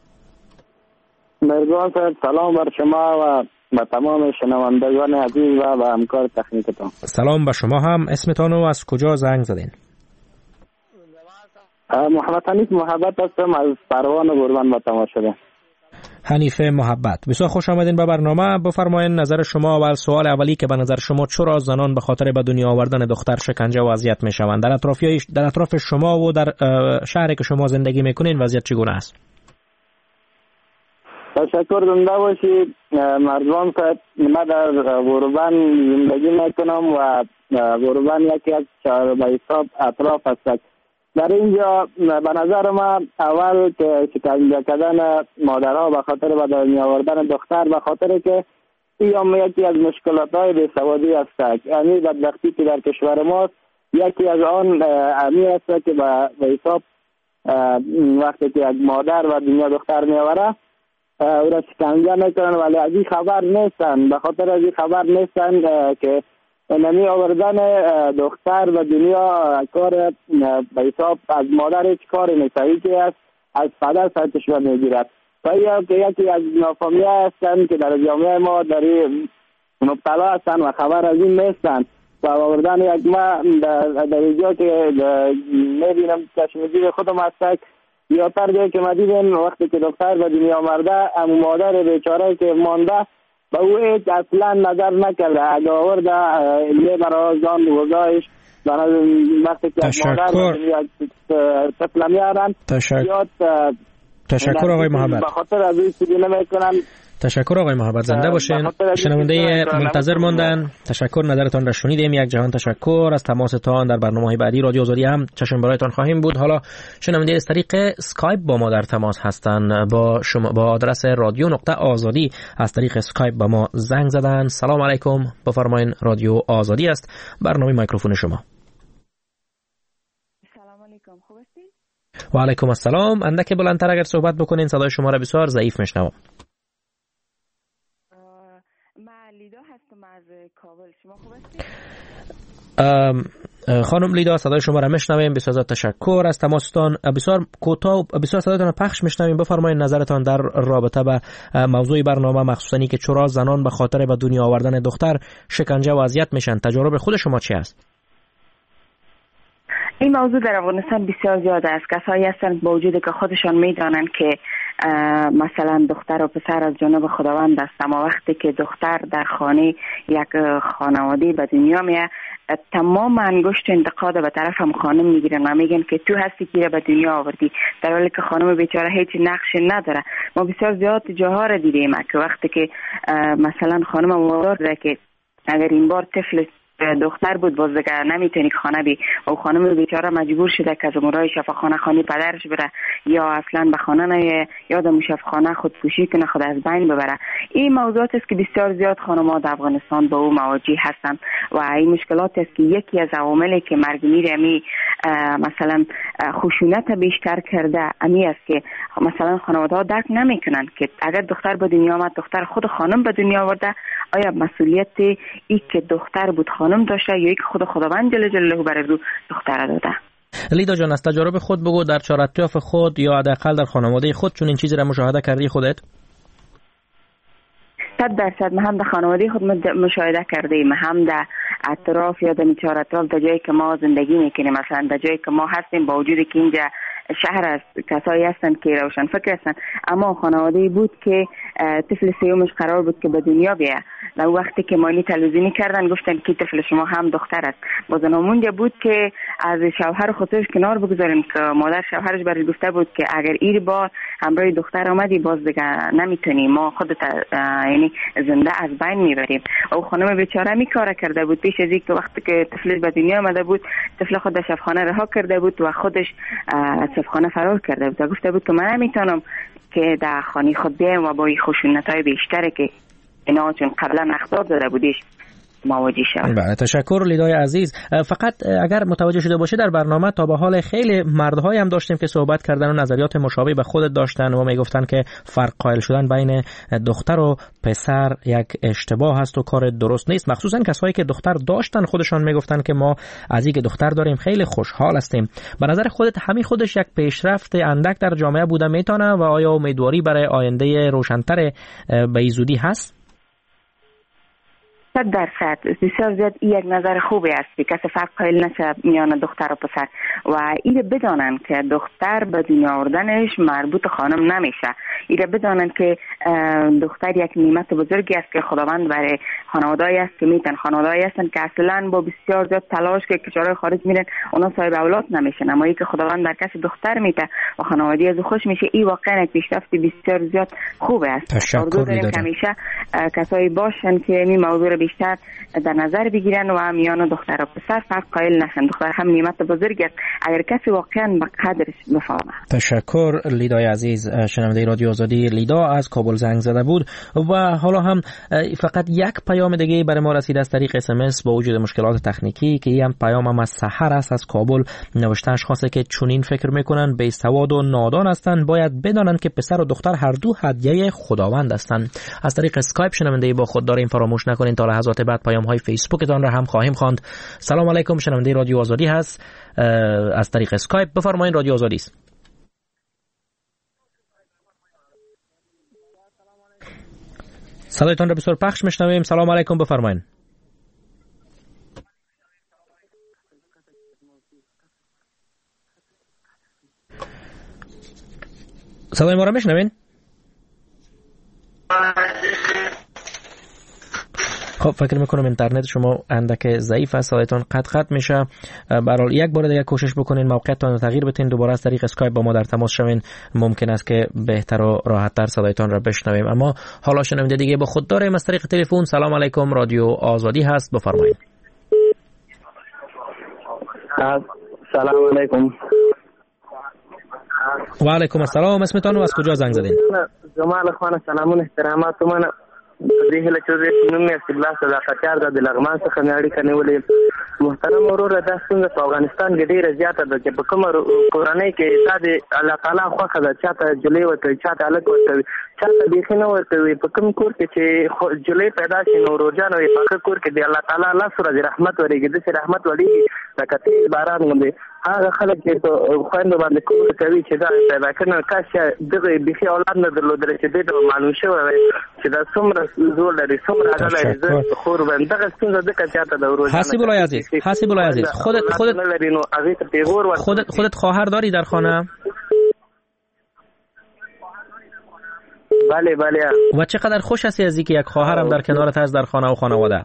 مرزوان صاحب سلام بر شما و با تمام شنوندگان عزیز و با همکار تکنیکتان. سلام به شما هم. اسمتان و از کجا زنگ زدین؟ محمد حنیف محبت هستم از پروان قربان با تماس شده. حنیف محبت، بسیار خوش آمدین به برنامه. بفرمایید نظر شما و سوال اولی که به نظر شما چرا زنان به خاطر به دنیا آوردن دختر شکنجه و اذیت میشوند؟ در اطراف در اطراف شما و در شهری که شما زندگی میکنین وضعیت چگونه است؟ تشکر، زنده باشید. مرزوان صاحب، من در غربان زندگی میکنم و غربان یکی از به حساب اطراف است. در اینجا به نظر من اول که شکنجه کردن مادرها به خاطر به دنیا آوردن دختر، به خاطر که این یکی از مشکلات های بیسوادی است. یعنی بدبختی که در کشور ما یکی از آن امی است که به حساب وقتی که یک مادر و دنیا دختر میآوره او را شکنجه میکنن، ولی از این خبر نیستن. به خاطر از این خبر نیستن که نمی آوردن دختر و دنیا کار به حساب از مادر هیچ کاری نیست، هیچی است از پدر سرچشمه میگیرد. و یا که یکی از نافهمیه هستن که در جامعه ما در مبتلا هستن و خبر از این نیستن. و آوردن یک ما در اینجا که میبینم کشمیدی خودم هستک یا تر که ما دیدن وقتی که دختر به دنیا آورده، اما مادر بیچاره که مانده به او هیچ اصلا نظر نکرده. اگه آورده لی برای جان گذاشت وقتی که مادر به دنیا طفل میارن. تشکر آقای محمد. به خاطر از این چیزی نمیکنن. تشکر آقای محمد، زنده باشین. شنونده منتظر ماندن. تشکر، نظرتان را شنیدیم. یک جهان تشکر از تماستان. در برنامه‌های بعدی رادیو آزادی هم چشم برایتان خواهیم بود. حالا شنونده از طریق اسکایپ با ما در تماس هستند. با شما با آدرس رادیو نقطه آزادی از طریق اسکایپ با ما زنگ زدن. سلام علیکم، بفرمایید. رادیو آزادی است، برنامه میکروفون شما. سلام علیکم، خوب هستین؟ و علیکم السلام. اندک بلندتر اگر صحبت بکنین، صدای شما را بسیار ضعیف میشنوم. لیدا هستم از کابل. شما خوب هستید؟ خانم لیدا، صدای شما را میشنویم. بسیار تشکر از تماستان. بسیار کوتاه بسیار صدایتان پخش میشنویم. بفرمایید نظرتان در رابطه به موضوع برنامه، مخصوصا اینکه چرا زنان به خاطر به دنیا آوردن دختر شکنجه و اذیت میشن. تجربه خود شما چی است؟ این موضوع در افغانستان بسیار زیاد است. کسایی هستند با وجود که خودشان میدانند که مثلا دختر و پسر از جانب خداوند است، اما وقتی که دختر در خانه یک خانواده به دنیا میاد، تمام انگشت انتقاد به طرف هم خانم میگیرن و میگن که تو هستی که به دنیا آوردی، در حالی که خانم بیچاره هیچ نقشی نداره. ما بسیار زیاد جاها را دیدیم که وقتی که مثلا خانم وادار داره که اگر این بار طفل دختر بود باز دیگه نمیتونی خانه بی و خانم بیچاره مجبور شده که از امورای شفاخانه خانه پدرش بره یا اصلا به خانه نه یاد شفاخانه خودکشی کنه، خود از بین ببره. این موضوعات است که بسیار زیاد خانم‌ها در افغانستان با او مواجه هستند و این مشکلات است که یکی از عواملی که مرگ میر امی مثلا خشونت بیشتر کرده امی است که مثلا خانواده‌ها درک نمیکنن که اگر دختر به دنیا آمد، دختر خود خانم به دنیا آورده، آیا مسئولیت ای که دختر بود خانم داشته یا ای که خود خداوند جل جلاله برای رو دختر داده؟ لیدا جان، از تجربه خود بگو، در چهار اطراف خود یا حداقل در خانواده خود چون این چیزی را مشاهده کردی خودت؟ صد درصد ما هم در خانواده خود مشاهده کردیم، هم در اطراف یا در چهار اطراف در جایی که ما زندگی میکنیم، مثلا در جایی که ما هستیم با وجودی که اینجا شهر است، کسایی هستند که روشن فکر هستند، اما خانواده بود که طفل سیومش قرار بود که به دنیا بیاد. در وقتی که مالی تلویزیونی کردن گفتن که طفل شما هم دختر است. باز نمونده بود که از شوهر خودش کنار بگذاریم که مادر شوهرش برای گفته بود که اگر این بار همراه دختر آمدی باز دیگه نمیتونی، ما خودت یعنی زنده از بین میبریم. او خانم بیچاره میکاره کرده بود پیش از اینکه وقتی که طفلش به دنیا آمده بود طفل خود در شفاخانه رها کرده بود و خودش از شفاخانه فرار کرده بود. گفته بود که من نمیتونم که در خانه خود بیام و با این خشونت‌های بیشتری که اینا چون قبلا اخطار داده بودیش مواجه شد. بله تشکر لیدای عزیز. فقط اگر متوجه شده باشه در برنامه تا به حال خیلی مردهایی هم داشتیم که صحبت کردن و نظریات مشابه به خودت داشتن و میگفتن که فرق قائل شدن بین دختر و پسر یک اشتباه هست و کار درست نیست، مخصوصا کسایی که دختر داشتن خودشان میگفتن که ما از اینکه دختر داریم خیلی خوشحال هستیم. به نظر خودت همین خودش یک پیشرفت اندک در جامعه بوده میتونه و آیا امیدواری برای آینده روشن‌تر به این زودی هست؟ صد درصد بسیار زیاد یک نظر خوبی است که کسی فرق قائل نشه میان دختر و پسر و ایره بدانن که دختر به دنیا آوردنش مربوط خانم نمیشه. ایره بدانن که دختر یک نعمت بزرگی است که خداوند برای خانواده‌ای است که میتن خانواده‌ای هستن که اصلا با بسیار زیاد تلاش که کشورهای خارج میرن اونا صاحب اولاد نمیشن، اما ای که خداوند در کس دختر میته و خانواده از خوش میشه، این واقعا یک پیشرفت بسیار زیاد خوبه است. تشکر داریم که همیشه کسایی باشن که این موضوع بیشتر در نظر بگیرن و میان دختر و پسر فرق قائل نشن. دختر هم نعمت بزرگی است اگر کسی واقعا به قدرش بفهمه. تشکر لیدای عزیز. شنونده رادیو آزادی لیدا از کابل زنگ زده بود و حالا هم فقط یک پیام دیگه برای ما رسید از طریق اس ام اس با وجود مشکلات تکنیکی که این پیام هم از سحر است از کابل. نوشته اشخاصی که چنین فکر میکنن بی سواد و نادان هستند باید بدانند که پسر و دختر هر دو هدیه خداوند هستند. از طریق اسکایپ شنونده با خود داریم، فراموش نکنین تا لحظات بعد پیام های فیسبوکتان را هم خواهیم خواند. سلام علیکم، شنونده رادیو آزادی هست از طریق اسکایپ، بفرمایید. رادیو آزادی است. صدایتان را بسیار پخش میشنویم. سلام علیکم، بفرمایید. صدای ما را میشنوین؟ خب فکر میکنم اینترنت شما اندک ضعیف است، صدایتان قطع قطع میشه. به هر حال یک بار دیگه کوشش بکنین موقعیتتان رو تغییر بدین، دوباره از طریق اسکایپ با ما در تماس شوین، ممکن است که بهتر و راحت‌تر صدایتان را بشنویم. اما حالا شنونده دیگه با خود داریم از طریق تلفن. سلام علیکم، رادیو آزادی هست، بفرمایید. سلام علیکم. و علیکم السلام، اسمتان و از کجا زنگ زدین؟ جمال خان، سلامون احترامات. من دې هله چې نوم یې استقلال صداقتیار د لغمان څخه مې اړیکه نیولې. محترم وروره دا څنګه په افغانستان کې ډېره زیاته ده چې په کومه کورنۍ کې دا د الله تعالی خوښه ده، چاته جلۍ ورکوي، چاته هلک ورکوي، چاته بیخي نه ورکوي. په کوم کور کې چې جلۍ پیدا شي نو روزانه وي، په هغه کور کې د الله تعالی لس ورځې رحمت ورېږي، داسې رحمت ورېږي لکه تېز باران غوندې. هغه خلک چې په خویندو باندې کور کوي چې دا پیدا کړنه کاش دغه بیخي اولاد نه درلودل چې دې ته معلوم شوی وی چې دا څومره زور لري، څومره عدل لري. زه خور باندې دغه ستونزه ځکه چاته د روزانه حسیب الله عزیز، حسیب الله عزیز، خودت خودت نو هغه ته پیغور ور خودت خودت خواهر داری در خانه؟ بله بله. و چقدر خوش هستی از اینکه یک خواهرم در کنارت هست در خانه و خانواده؟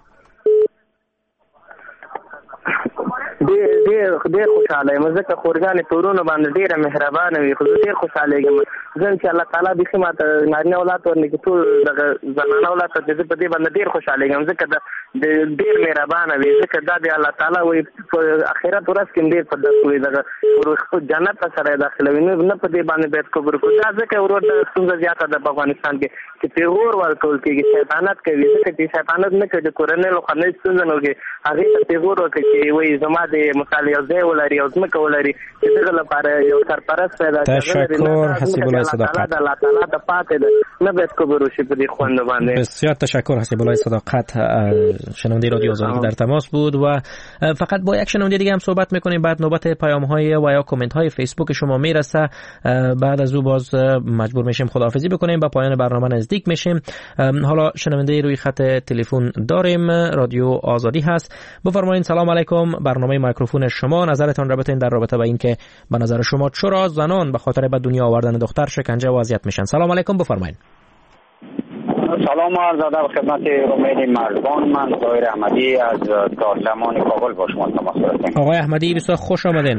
ډېر ډېر ډېر خوشاله یم، ځکه خورګانې پرونه باندې ډېره مهربانه وي، خو زه ډېر خوشاله یم. زه چې الله تعالی بیخي ماته نارینه اولاد ورنکړي، ټول دغه زنانه اولاد ته زه په دې باندې ډېر خوشاله یم، ځکه د ډېر مهربانه وي، ځکه دا د الله تعالی وایي په آخرت ورځ کې ډېر په دغه وایي دغه جنت ته سره داخلوي، نه په دې باندې باید کبر کړو. دا ځکه ورور د ستونزه زیاته ده په افغانستان کې چې پیغور ورکول کېږي، شیطانت کوي، ځکه چې شیطانت نه کوي د کورنۍ له خوا نه ستونزه نه وکړي، هغې ته پیغور ورکړي چې وایي زما د مثال یو ځای ولري او ځمکه ولري چې دغه لپاره یو سرپرست پیدا تشکر حسیب الله صداقت. الله تعالی د پاتې ده نباید که بروشی بدی خوند و بنده. بسیار تشکر حسیب الله صداقت، شنونده رادیو آزادی در تماس بود و فقط با یک شنونده دیگه هم صحبت میکنیم، بعد نوبت پیام های و یا کامنت های فیسبوک شما میرسه، بعد از او باز مجبور میشیم خداحافظی بکنیم، با پایان برنامه نزدیک میشیم. حالا شنونده روی خط تلفن داریم، رادیو آزادی هست. بفرمایید. سلام علیکم، برنامه میکروفون شما، نظرتان را بتین در رابطه با این که به نظر شما چرا زنان به خاطر به دنیا آوردن دختر شکنجه و اذیت میشن. سلام علیکم، بفرمایید. سلام عرض ادب خدمت امید مردان، من ظاهر احمدی از دارالمان کابل با شما تماس گرفتم. آقای احمدی بسیار خوش آمدین.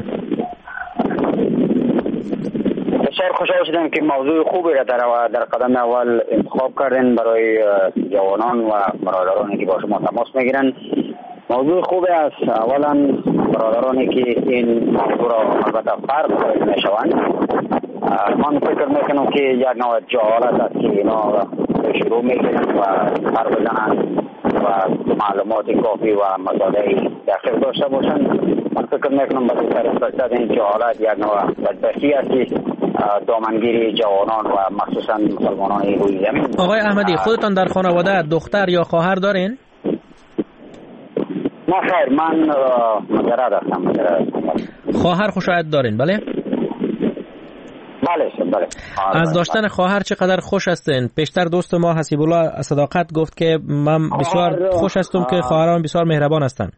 بسیار خوشحال شدم که موضوع خوبی را در در قدم اول انتخاب کردین برای جوانان و برادرانی که با شما تماس میگیرن. موضوع خوبی است. اولا برادرانی که این موضوع را البته فرق میشوند، من فکر میکنم که یک نوع جهالت است که اینا شروع میکنن و سر بزنن و معلومات کافی و مطالعه دقیق داشته باشن. من فکر میکنم به طرف این جهالت یک نوع بدبختی است که دامنگیری جوانان و مخصوصا مسلمانان روی زمین. آقای احمدی، خودتان در خانواده دختر یا خواهر دارین؟ نه خیر، من مجرد هستم. خواهر خوشایت دارین؟ بله؟ بله بله. از داشتن خواهر چقدر خوش هستین؟ پیشتر دوست ما حسیب الله صداقت گفت که من بسیار خوش هستم که خواهران بسیار مهربان هستند.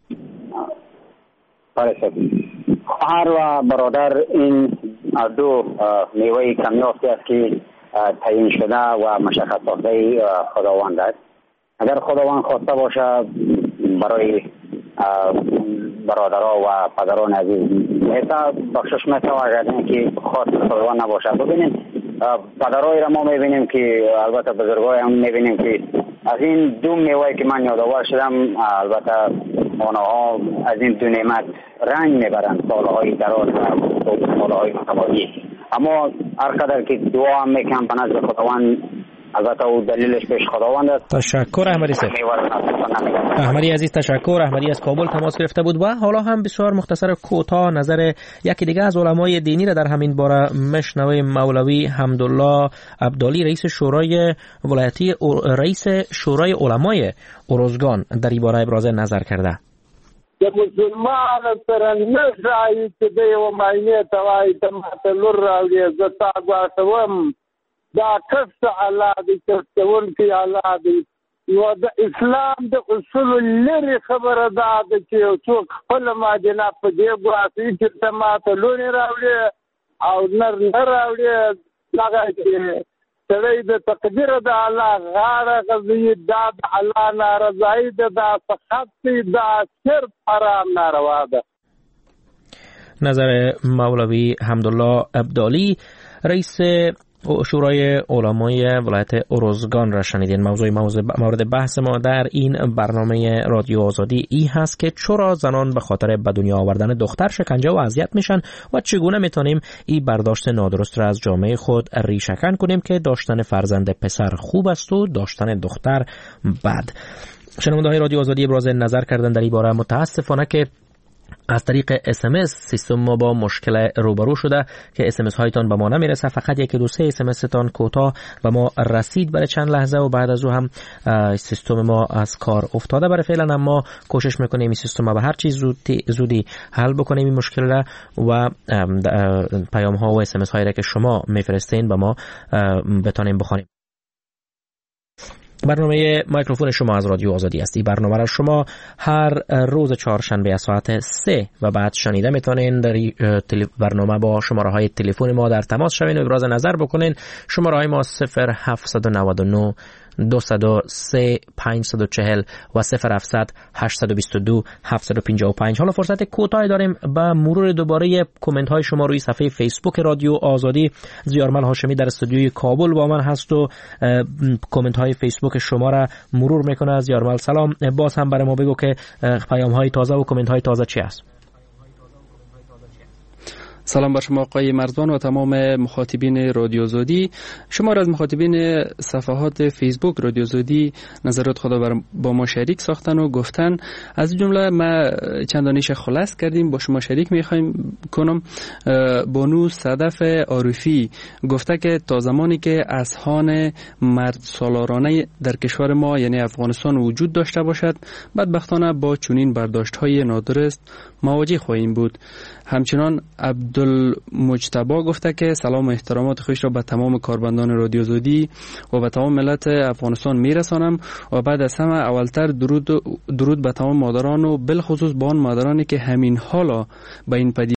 بله سر. خواهر و برادر این دو میوه کمیافتی است که تعیین شده و مشخص ساخته خداوند است. اگر خداوند خواسته باشه برای برادرها و پدران عزیز میتا بخشش میتا و اگر که خاص خداوند نباشه. ببینید پدرهای را ما میبینیم که البته بزرگای هم میبینیم که از این دو میوه که من یادآور شدم البته آنها از این دو نعمت رنج میبرند سالهای دراز و سالهای متوالی، اما هر قدر که دعا هم میکنم به نزد خداوند البته او دلیلش پیش خداوند است. تشکر احمدی صاحب. احمدی عزیز تشکر. احمدی از کابل تماس گرفته بود و حالا هم بسیار مختصر کوتاه نظر یکی دیگه از علمای دینی را در همین باره مشنویم. مولوی حمدالله عبدالی رئیس شورای ولایتی رئیس شورای علمای ارزگان در این باره ابراز نظر کرده. د مسلمان سره نشای چې د یو ماینه توای ته ماته لور راوړي زه تا غواړم دا کس الله دې کسون کې الله دې نو د اسلام د اصول لري خبره ده چې څوک خپل ماجنا په دې غواړي چې ته ماته لور راوړي او نر نه راوړي هغه چې سړی د تقدیر د الله غاړه غزي دا د الله نارضایي ده دا فقط دا صرف حرام ناروا ده. نظر مولوی حمدالله عبدالی رئیس شورای علمای ولایت ارزگان را شنیدین. موضوع مورد بحث ما در این برنامه رادیو آزادی ای هست که چرا زنان به خاطر به دنیا آوردن دختر شکنجه و اذیت میشن و چگونه میتونیم این برداشت نادرست را از جامعه خود ریشه‌کن کنیم که داشتن فرزند پسر خوب است و داشتن دختر بد. شنونده‌های رادیو آزادی ابراز نظر کردن در این باره. متاسفانه که از طریق اس ام اس سیستم ما با مشکل روبرو شده که اس ام اس هایتان به ما نمیرسه. فقط یک دو سه اس ام اس تان کوتاه به ما رسید برای چند لحظه و بعد از او هم سیستم ما از کار افتاده. برای فعلا اما کوشش میکنیم این سیستم ما به هر چیز زودی, زودی حل بکنیم این مشکل را و پیام ها و اس ام اس هایی را که شما میفرستین به ما بتانیم بخونیم. برنامه میکروفون شما از رادیو آزادی است. این برنامه را شما هر روز چهارشنبه از ساعت سه و بعد شنیده میتونین. در برنامه با شماره های تلفن ما در تماس شوین و ابراز نظر بکنین. شماره های ما صفر هفت نه نه دو صفر سه پنج چهار و صفر هفت هشت دو دو هفت پنج پنج. حالا فرصت کوتاهی داریم به مرور دوباره کامنت های شما روی صفحه فیسبوک رادیو آزادی. زیارمل هاشمی در استودیوی کابل با من هست و کامنت های فیسبوک شما را مرور میکنه. زیارمل سلام، باز هم برای ما بگو که پیام های تازه و کامنت های تازه چی است؟ سلام بر شما آقای مرزبان و تمام مخاطبین رادیو زودی. شما از مخاطبین صفحات فیسبوک رادیو زودی نظرات خود با ما شریک ساختن و گفتن، از جمله ما چندانیش خلاص کردیم با شما شریک میخوایم کنم. بانو صدف عارفی گفته که تا زمانی که اذهان مرد سالارانه در کشور ما یعنی افغانستان وجود داشته باشد، بدبختانه با چنین برداشت‌های نادرست مواجه خواهیم بود. همچنان عبدالمجتبی گفته که سلام و احترامات خویش را به تمام کارمندان رادیو زودی و به تمام ملت افغانستان میرسانم و بعد از همه اولتر درود درود به تمام مادران و بالخصوص به آن مادرانی که همین حالا به این پدیده